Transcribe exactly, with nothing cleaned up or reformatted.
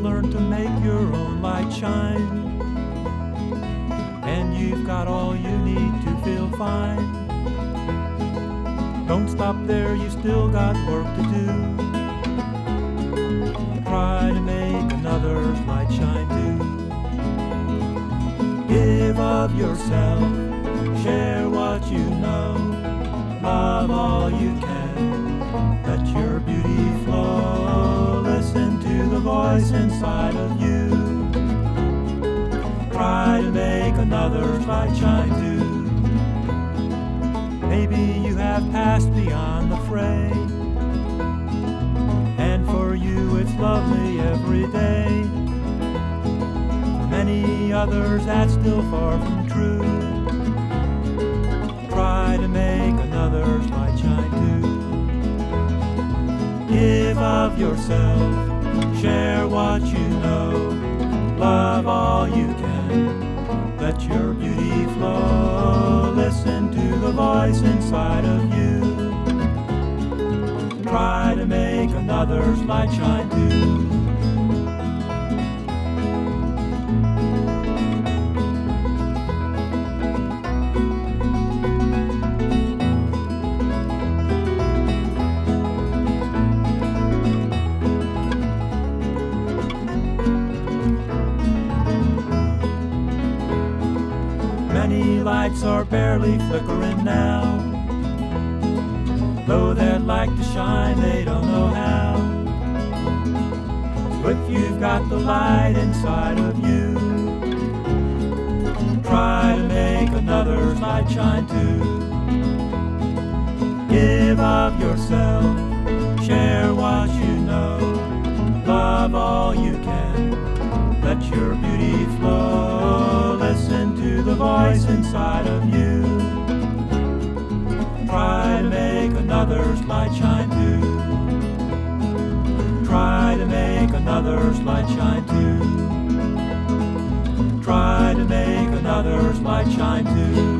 learn to make your own light shine, and you've got all you need to feel fine. Don't stop there, you still got work to do. Try to make another's light shine too. Give of yourself, share what you know, love all you can, let your beauty flow. Listen to the voice inside of you. Try to make another's light shine too. Maybe you have passed beyond the fray, and for you it's lovely every day. For many others that's still far from true. Try to make another's light shine too. Give of yourself, share what you know, love all you can, let your beauty flow. Listen to the voice inside of you. Try to make another's light shine too. Many lights are barely flickering now, though they'd like to shine, they don't know how. So if you've got the light inside of you, try to make another's light shine too. Give of yourself, share what you know, love all you can, let your beauty flow. Listen to the voice inside of you. Try to make another's light shine too. Try to make another's light shine too. Try to make another's light shine too.